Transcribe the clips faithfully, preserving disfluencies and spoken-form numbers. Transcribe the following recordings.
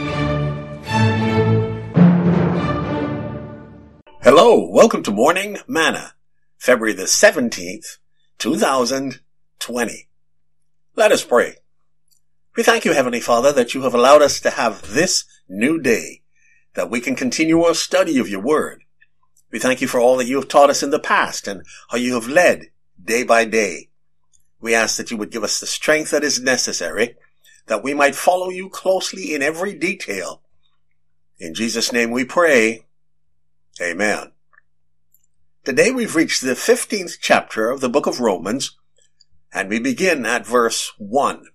Hello, welcome to Morning Manna, February the seventeenth, two thousand twenty. Let us pray. We thank you, Heavenly Father, that you have allowed us to have this new day, that we can continue our study of your word. We thank you for all that you have taught us in the past and how you have led day by day. We ask that you would give us the strength that is necessary, that we might follow you closely in every detail. In Jesus' name we pray. Amen. Today we've reached the fifteenth chapter of the book of Romans, and we begin at verse one.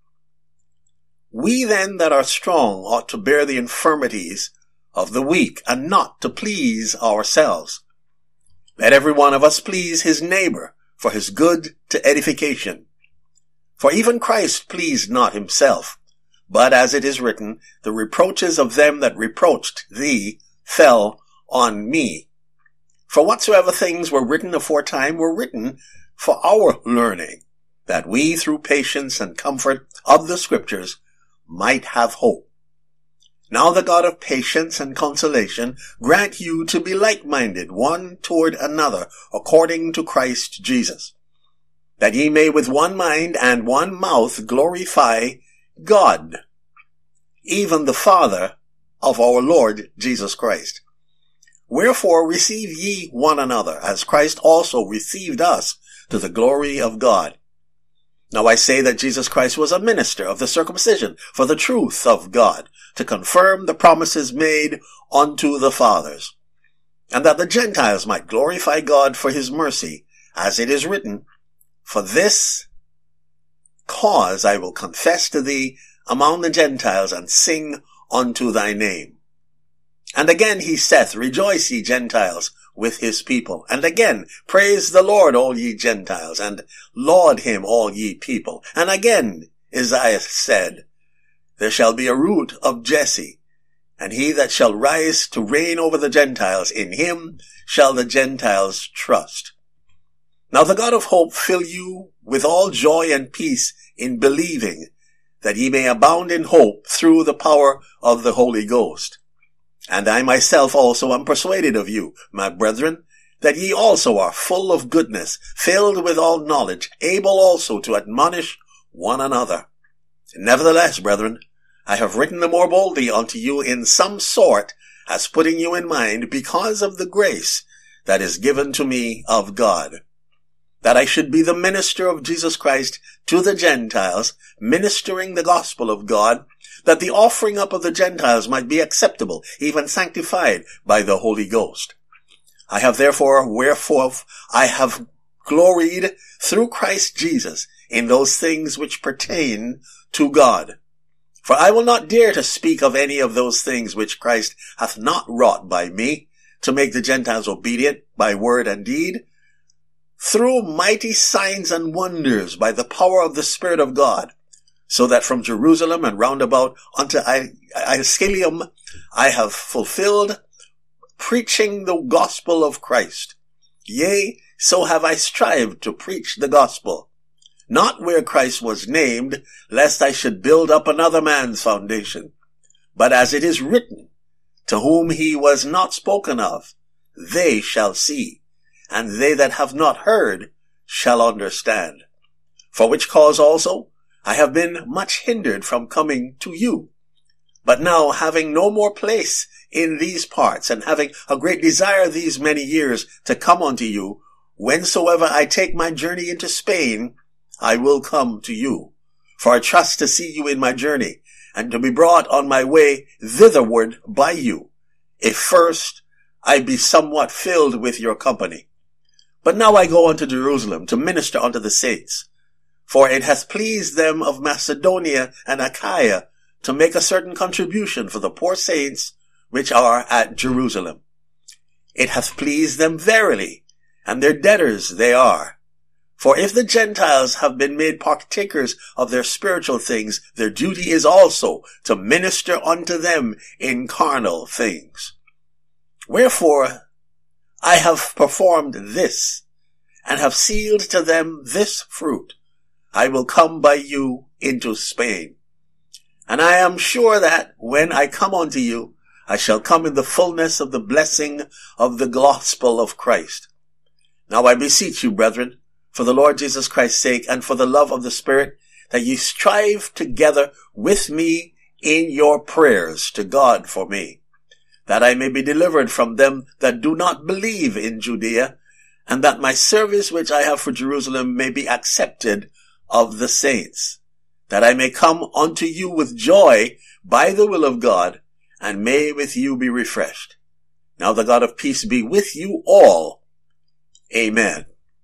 We then that are strong ought to bear the infirmities of the weak, and not to please ourselves. Let every one of us please his neighbor for his good to edification. For even Christ pleased not himself, but as it is written, the reproaches of them that reproached thee fell on me. For whatsoever things were written aforetime were written for our learning, that we through patience and comfort of the Scriptures might have hope. Now the God of patience and consolation grant you to be like-minded one toward another according to Christ Jesus, that ye may with one mind and one mouth glorify God, even the Father of our Lord Jesus Christ. Wherefore receive ye one another, as Christ also received us to the glory of God. Now I say that Jesus Christ was a minister of the circumcision for the truth of God, to confirm the promises made unto the fathers, and that the Gentiles might glorify God for his mercy, as it is written, For this cause I will confess to thee among the Gentiles, and sing unto thy name. And again he saith, Rejoice, ye Gentiles, with his people. And again, Praise the Lord, all ye Gentiles, and laud him, all ye people. And again, Isaiah said, There shall be a root of Jesse, and he that shall rise to reign over the Gentiles, in him shall the Gentiles trust. Now the God of hope fill you with all joy and peace in believing, that ye may abound in hope through the power of the Holy Ghost. And I myself also am persuaded of you, my brethren, that ye also are full of goodness, filled with all knowledge, able also to admonish one another. Nevertheless, brethren, I have written the more boldly unto you in some sort, as putting you in mind, because of the grace that is given to me of God, that I should be the minister of Jesus Christ to the Gentiles, ministering the gospel of God, that the offering up of the Gentiles might be acceptable, even sanctified by the Holy Ghost. I have therefore, wherefore I have gloried through Christ Jesus in those things which pertain to God. For I will not dare to speak of any of those things which Christ hath not wrought by me, to make the Gentiles obedient by word and deed, through mighty signs and wonders by the power of the Spirit of God, so that from Jerusalem and round about unto Ascalium I have fulfilled, preaching the gospel of Christ. Yea, so have I strived to preach the gospel, not where Christ was named, lest I should build up another man's foundation. But as it is written, to whom he was not spoken of, they shall see, and they that have not heard shall understand. For which cause also I have been much hindered from coming to you. But now, having no more place in these parts, and having a great desire these many years to come unto you, whensoever I take my journey into Spain, I will come to you. For I trust to see you in my journey, and to be brought on my way thitherward by you, if first I be somewhat filled with your company. But now I go unto Jerusalem to minister unto the saints. For it hath pleased them of Macedonia and Achaia to make a certain contribution for the poor saints which are at Jerusalem. It hath pleased them verily, and their debtors they are. For if the Gentiles have been made partakers of their spiritual things, their duty is also to minister unto them in carnal things. Wherefore I have performed this, and have sealed to them this fruit. I will come by you into Spain. And I am sure that when I come unto you, I shall come in the fullness of the blessing of the gospel of Christ. Now I beseech you, brethren, for the Lord Jesus Christ's sake and for the love of the Spirit, that ye strive together with me in your prayers to God for me, that I may be delivered from them that do not believe in Judea, and that my service which I have for Jerusalem may be accepted of the saints, that I may come unto you with joy by the will of God, and may with you be refreshed. Now the God of peace be with you all. Amen.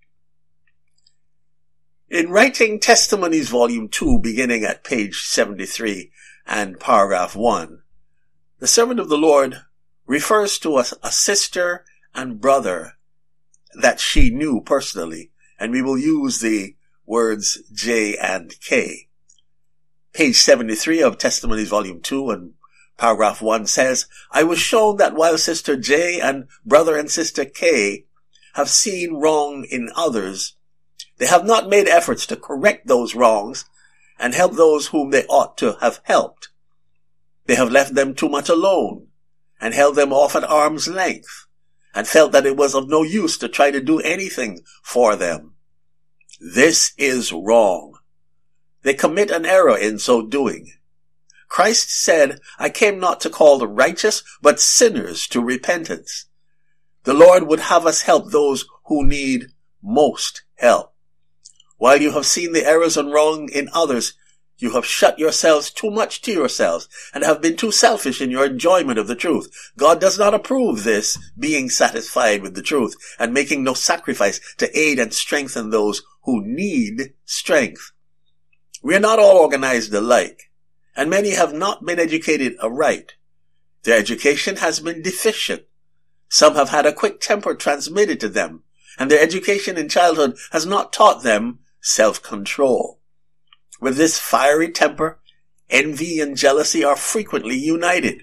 In writing Testimonies Volume two, beginning at page seventy-three and paragraph one, the servant of the Lord refers to a, a sister and brother that she knew personally, and we will use the words J and K. Page seventy-three of Testimonies Volume two and paragraph one says, I was shown that while Sister J and brother and sister K have seen wrong in others, they have not made efforts to correct those wrongs and help those whom they ought to have helped. They have left them too much alone and held them off at arm's length and felt that it was of no use to try to do anything for them. This is wrong. They commit an error in so doing. Christ said, I came not to call the righteous, but sinners to repentance. The Lord would have us help those who need most help. While you have seen the errors and wrong in others, you have shut yourselves too much to yourselves and have been too selfish in your enjoyment of the truth. God does not approve this, being satisfied with the truth and making no sacrifice to aid and strengthen those who need strength. We are not all organized alike, and many have not been educated aright. Their education has been deficient. Some have had a quick temper transmitted to them, and their education in childhood has not taught them self-control. With this fiery temper, envy and jealousy are frequently united.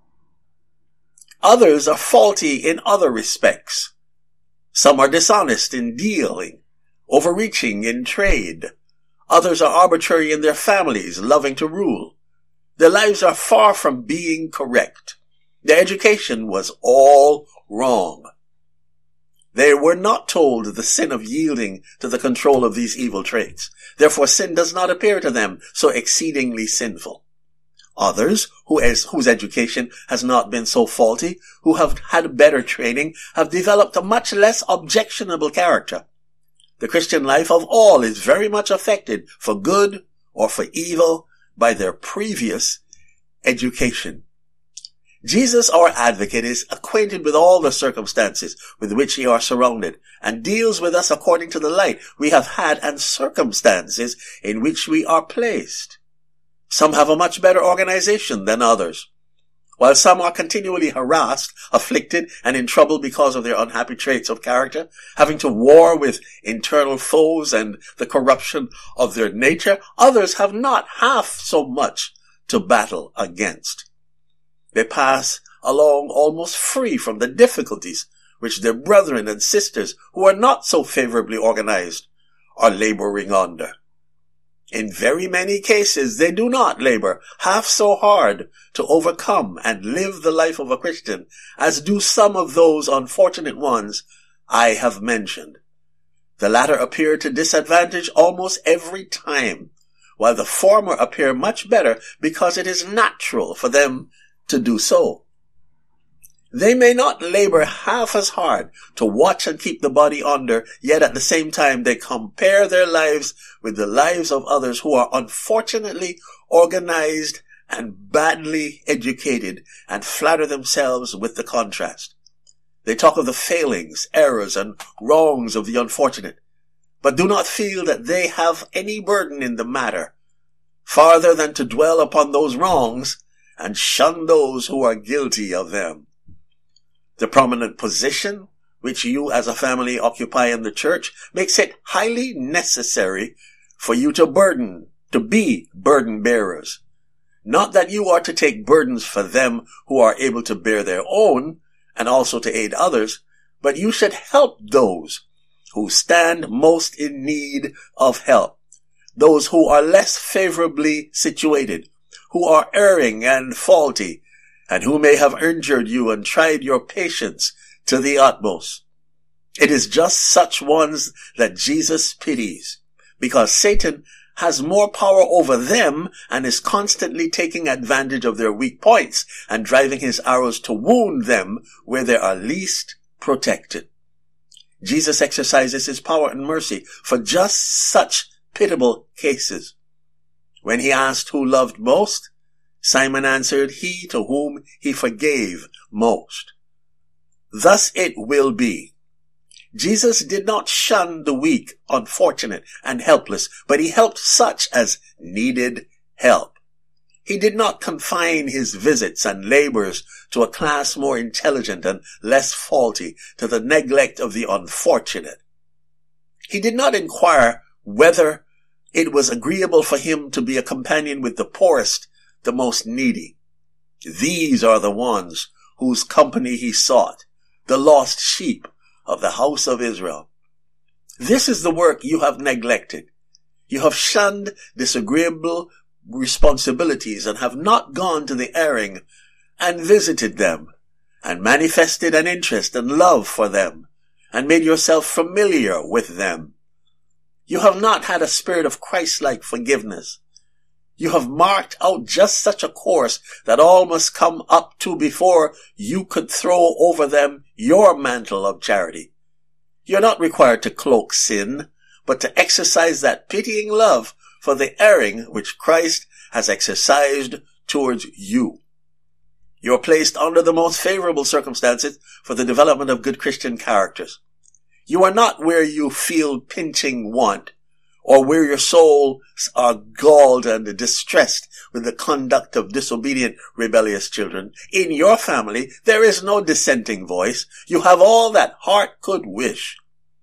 Others are faulty in other respects. Some are dishonest in dealing, overreaching in trade. Others are arbitrary in their families, loving to rule. Their lives are far from being correct. Their education was all wrong. They were not told the sin of yielding to the control of these evil traits. Therefore sin does not appear to them so exceedingly sinful. Others, who as, whose education has not been so faulty, who have had better training, have developed a much less objectionable character. The Christian life of all is very much affected, for good or for evil, by their previous education. Jesus, our advocate, is acquainted with all the circumstances with which we are surrounded, and deals with us according to the light we have had and circumstances in which we are placed. Some have a much better organization than others, while some are continually harassed, afflicted, and in trouble because of their unhappy traits of character, having to war with internal foes and the corruption of their nature. Others have not half so much to battle against. They pass along almost free from the difficulties which their brethren and sisters who are not so favorably organized are laboring under. In very many cases, they do not labor half so hard to overcome and live the life of a Christian as do some of those unfortunate ones I have mentioned. The latter appear to disadvantage almost every time, while the former appear much better because it is natural for them to do so. They may not labor half as hard to watch and keep the body under, yet at the same time they compare their lives with the lives of others who are unfortunately organized and badly educated, and flatter themselves with the contrast. They talk of the failings, errors, and wrongs of the unfortunate, but do not feel that they have any burden in the matter, farther than to dwell upon those wrongs and shun those who are guilty of them. The prominent position which you as a family occupy in the church makes it highly necessary for you to burden, to be burden bearers. Not that you are to take burdens for them who are able to bear their own and also to aid others, but you should help those who stand most in need of help, those who are less favorably situated, who are erring and faulty, and who may have injured you and tried your patience to the utmost. It is just such ones that Jesus pities, because Satan has more power over them and is constantly taking advantage of their weak points and driving his arrows to wound them where they are least protected. Jesus exercises his power and mercy for just such pitiable cases. When he asked who loved most, Simon answered, he to whom he forgave most. Thus it will be. Jesus did not shun the weak, unfortunate, and helpless, but he helped such as needed help. He did not confine his visits and labors to a class more intelligent and less faulty, to the neglect of the unfortunate. He did not inquire whether it was agreeable for him to be a companion with the poorest, the most needy. These are the ones whose company he sought, the lost sheep of the house of Israel. This is the work you have neglected. You have shunned disagreeable responsibilities and have not gone to the erring and visited them and manifested an interest and love for them and made yourself familiar with them. You have not had a spirit of Christ-like forgiveness. You have marked out just such a course that all must come up to before you could throw over them your mantle of charity. You're not required to cloak sin, but to exercise that pitying love for the erring which Christ has exercised towards you. You're placed under the most favorable circumstances for the development of good Christian characters. You are not where you feel pinching want, or where your souls are galled and distressed with the conduct of disobedient, rebellious children. In your family, there is no dissenting voice. You have all that heart could wish.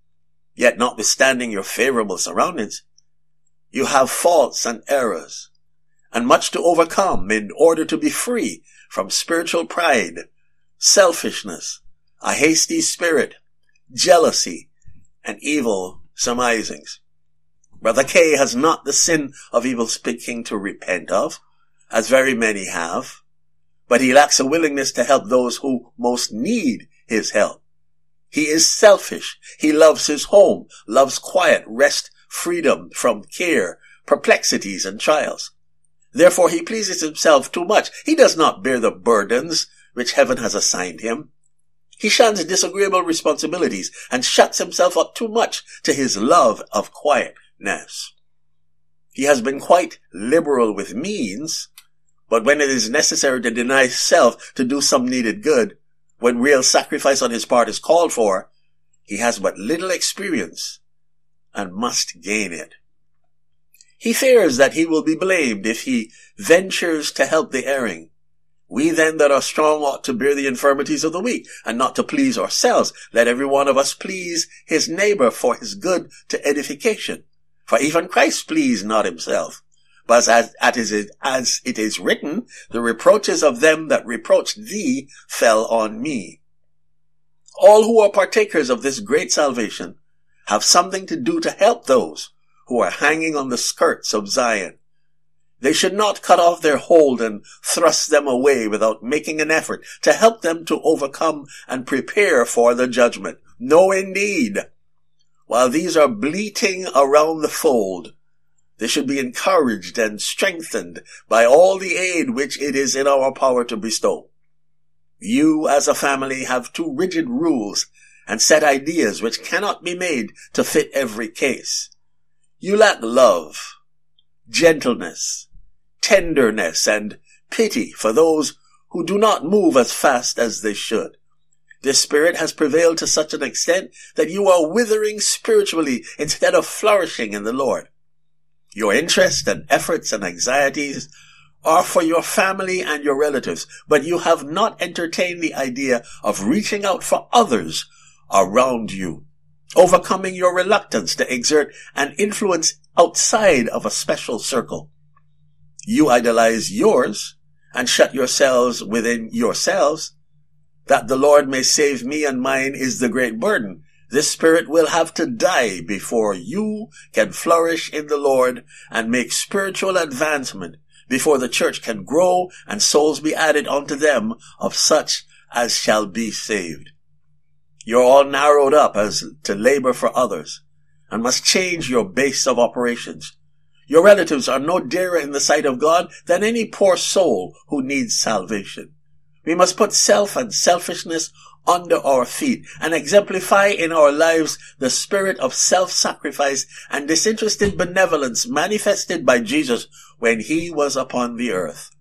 Yet notwithstanding your favorable surroundings, you have faults and errors, and much to overcome in order to be free from spiritual pride, selfishness, a hasty spirit, jealousy, and evil surmisings. Brother K has not the sin of evil speaking to repent of, as very many have, but he lacks a willingness to help those who most need his help. He is selfish. He loves his home, loves quiet, rest, freedom from care, perplexities, and trials. Therefore he pleases himself too much. He does not bear the burdens which heaven has assigned him. He shuns disagreeable responsibilities and shuts himself up too much to his love of quietness. He has been quite liberal with means, but when it is necessary to deny self to do some needed good, when real sacrifice on his part is called for, he has but little experience and must gain it. He fears that he will be blamed if he ventures to help the erring. We then that are strong ought to bear the infirmities of the weak, and not to please ourselves. Let every one of us please his neighbor for his good to edification. For even Christ pleased not himself. But as, as it is written, the reproaches of them that reproached thee fell on me. All who are partakers of this great salvation have something to do to help those who are hanging on the skirts of Zion. They should not cut off their hold and thrust them away without making an effort to help them to overcome and prepare for the judgment. No, indeed. While these are bleating around the fold, they should be encouraged and strengthened by all the aid which it is in our power to bestow. You, as a family, have too rigid rules and set ideas which cannot be made to fit every case. You lack love, gentleness, tenderness, and pity for those who do not move as fast as they should. This spirit has prevailed to such an extent that you are withering spiritually instead of flourishing in the Lord. Your interests and efforts and anxieties are for your family and your relatives, but you have not entertained the idea of reaching out for others around you, overcoming your reluctance to exert an influence outside of a special circle. You idolize yours and shut yourselves within yourselves. That the Lord may save me and mine is the great burden. This spirit will have to die before you can flourish in the Lord and make spiritual advancement, before the church can grow and souls be added unto them of such as shall be saved. You're all narrowed up as to labor for others and must change your base of operations. Your relatives are no dearer in the sight of God than any poor soul who needs salvation. We must put self and selfishness under our feet and exemplify in our lives the spirit of self-sacrifice and disinterested benevolence manifested by Jesus when he was upon the earth.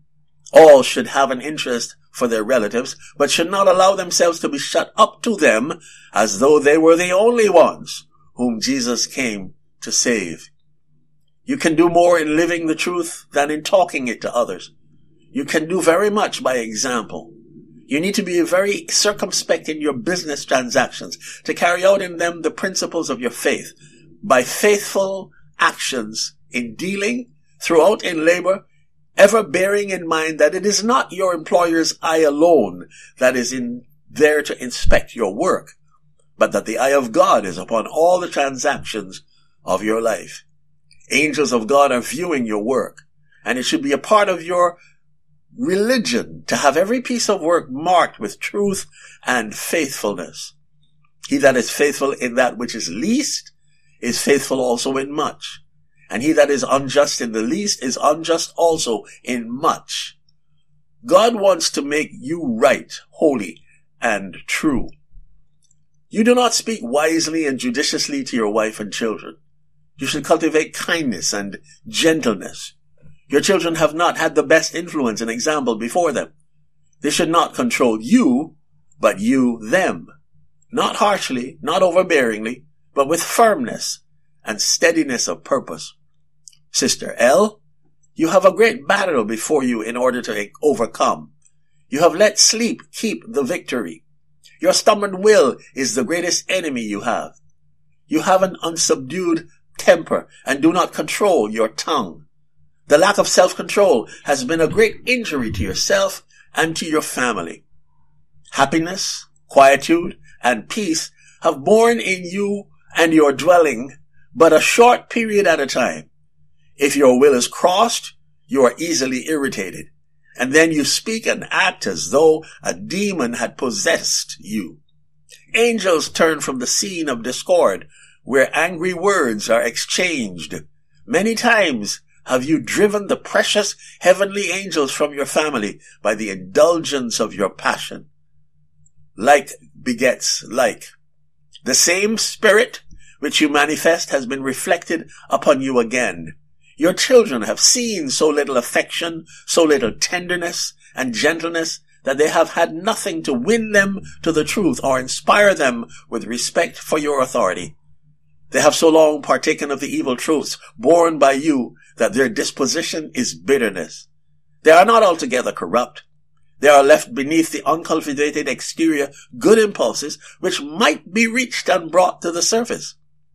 All should have an interest for their relatives, but should not allow themselves to be shut up to them as though they were the only ones whom Jesus came to save. You can do more in living the truth than in talking it to others. You can do very much by example. You need to be very circumspect in your business transactions to carry out in them the principles of your faith by faithful actions in dealing, throughout in labor, ever bearing in mind that it is not your employer's eye alone that is in there to inspect your work, but that the eye of God is upon all the transactions of your life. Angels of God are viewing your work, and it should be a part of your religion to have every piece of work marked with truth and faithfulness. He that is faithful in that which is least is faithful also in much, and he that is unjust in the least is unjust also in much. God wants to make you right, holy, and true. You do not speak wisely and judiciously to your wife and children. You should cultivate kindness and gentleness. Your children have not had the best influence and example before them. They should not control you, but you them. Not harshly, not overbearingly, but with firmness and steadiness of purpose. Sister L, you have a great battle before you in order to overcome. You have let sleep keep the victory. Your stubborn will is the greatest enemy you have. You have an unsubdued temper and do not control your tongue. The lack of self-control has been a great injury to yourself and to your family. Happiness, quietude, and peace have borne in you and your dwelling but a short period at a time. If your will is crossed, you are easily irritated, and then you speak and act as though a demon had possessed you. Angels turn from the scene of discord, where angry words are exchanged. Many times have you driven the precious heavenly angels from your family by the indulgence of your passion. Like begets like. The same spirit which you manifest has been reflected upon you again. Your children have seen so little affection, so little tenderness and gentleness, that they have had nothing to win them to the truth or inspire them with respect for your authority. They have so long partaken of the evil truths borne by you that their disposition is bitterness. They are not altogether corrupt. They are left beneath the uncultivated exterior good impulses which might be reached and brought to the surface.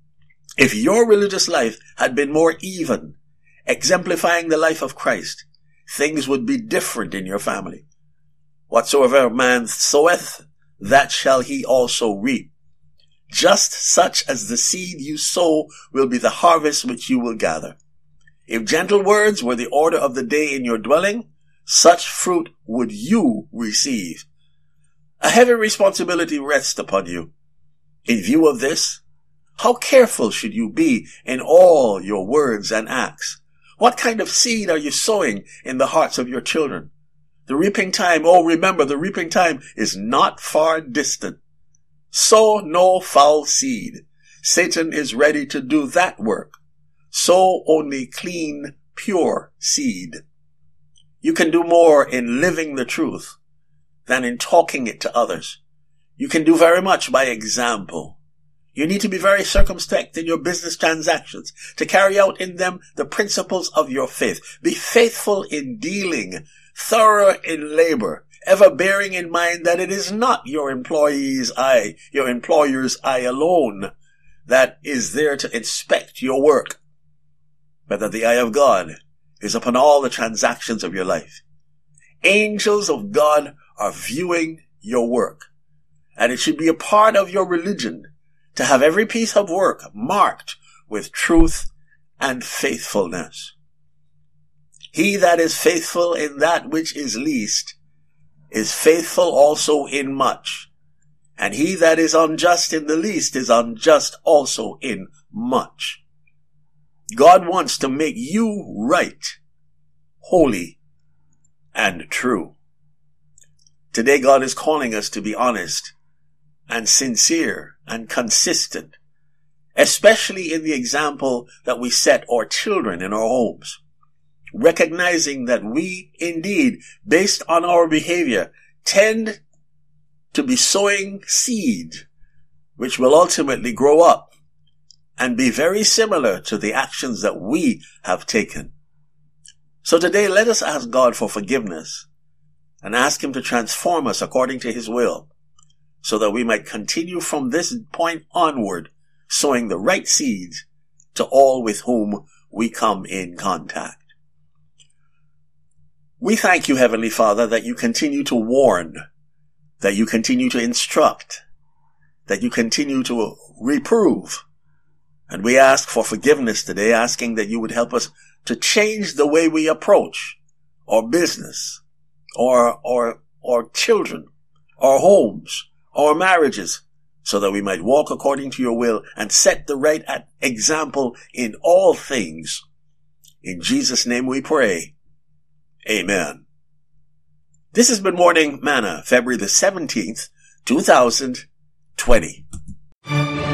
If your religious life had been more even, exemplifying the life of Christ, things would be different in your family. Whatsoever a man soweth, that shall he also reap. Just such as the seed you sow will be the harvest which you will gather. If gentle words were the order of the day in your dwelling, such fruit would you receive. A heavy responsibility rests upon you. In view of this, how careful should you be in all your words and acts? What kind of seed are you sowing in the hearts of your children? The reaping time, oh remember, the reaping time is not far distant. Sow no foul seed. Satan is ready to do that work. Sow only clean, pure seed. You can do more in living the truth than in talking it to others. You can do very much by example. You need to be very circumspect in your business transactions to carry out in them the principles of your faith. Be faithful in dealing, thorough in labor, ever bearing in mind that it is not your employee's eye, your employer's eye alone that is there to inspect your work, but that the eye of God is upon all the transactions of your life. Angels of God are viewing your work, and it should be a part of your religion to have every piece of work marked with truth and faithfulness. He that is faithful in that which is least is faithful also in much. And he that is unjust in the least is unjust also in much. God wants to make you right, holy, and true. Today God is calling us to be honest and sincere and consistent, especially in the example that we set our children in our homes, recognizing that we indeed, based on our behavior, tend to be sowing seed which will ultimately grow up and be very similar to the actions that we have taken. So today let us ask God for forgiveness and ask him to transform us according to his will, so that we might continue from this point onward sowing the right seeds to all with whom we come in contact. We thank you, Heavenly Father, that you continue to warn, that you continue to instruct, that you continue to reprove. And we ask for forgiveness today, asking that you would help us to change the way we approach our business, our, our, our children, our homes, our marriages, so that we might walk according to your will and set the right example in all things. In Jesus' name we pray. Amen. This has been Morning Manna, February the seventeenth, two thousand twenty.